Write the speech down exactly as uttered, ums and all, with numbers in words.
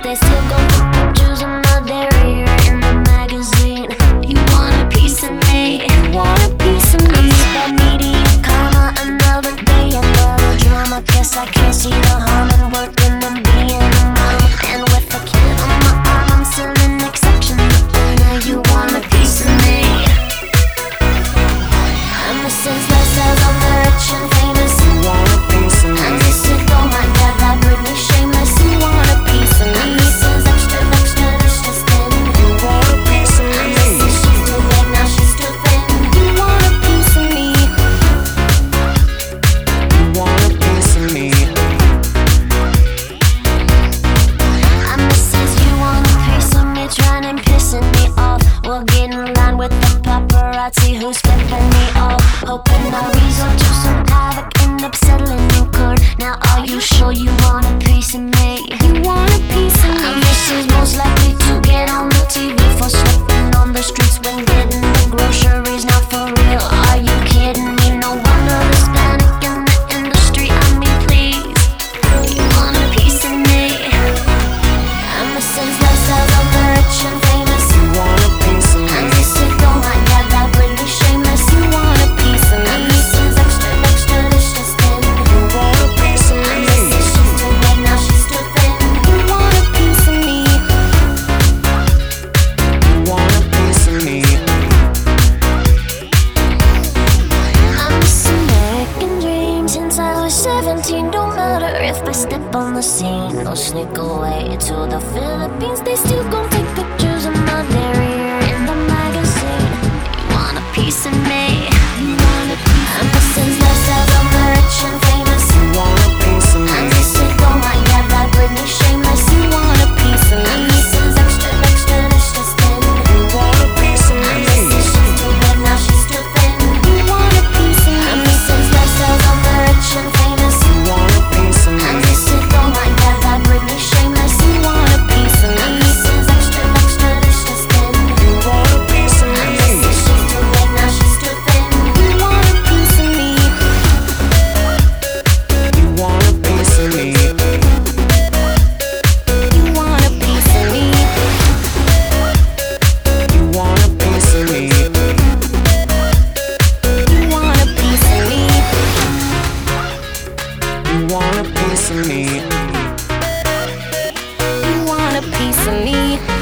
they still gon' put pictures of my derriere in the magazine. You want a piece of me? You want a piece of me? I'm just that needy karma, another day, another drama. Guess I can't see the harm in working and being a mom. And with a kid on my arm, I'm still an exception. But now you want a piece of me. I'm the senseless as I'm the rich and famous. You want a piece of me? I'm the sicko, my dad, that Britney shameless. You want a piece of me? I'm Missus Extra, extra, delicious thin. You want a piece of me? I'm Missus She's too big, now she's too thin. You want a piece of me? You want a piece of me? I'm Missus You want a piece of me? Trying and pissing me off. We'll get in line with the paparazzi who's flipping me off. Hoping I'll resort to some havoc, end up settling in court. Now are you sure you want a piece of me? You want a piece of me? I'm Missus Most likely to get on the T V for slipping on the streets when getting the groceries. Not for real, are you kidding me? No wonder there's panic in the industry. I mean, please, you want a piece of me? I'm the senseless as I'm the rich and famous. You want a piece of I'm me? the sicko, my dad, that Britney shameless. You want a piece of me? I'm Missus Extra, extra, delicious thin. You want a piece of I'm me? Missus She's too big, now she's too thin. You want a piece of me? You want a piece of me? I'm this American dream since I was seventeen. Don't matter if I step on the scene or sneak away to the Philippines. They still gon' take pictures of my derriere in the magazine. You want a piece of me? You want a piece of me? I'm the senseless as I'm the rich and famous. You want a piece of I'm me? the sicko, my dad, that Britney shameless. You want a piece of me? I'm Missus Extra, extra, delicious thin. You want a piece of I'm me? Missus She's too big, now she's too thin. You want a piece of me? I'm the senseless as I'm the rich and famous. You want a piece of I'm me? the sicko, my dad, that Britney shameless. You want a piece of me? I'm Missus Extra, extra, delicious thin. You want a piece of I'm me? Missus She's too big, now she's too thin. You want a piece of me? You want a piece of me? You want a piece of me? You want a piece of me? You want a piece of me? You want a piece of me? You want a piece of me?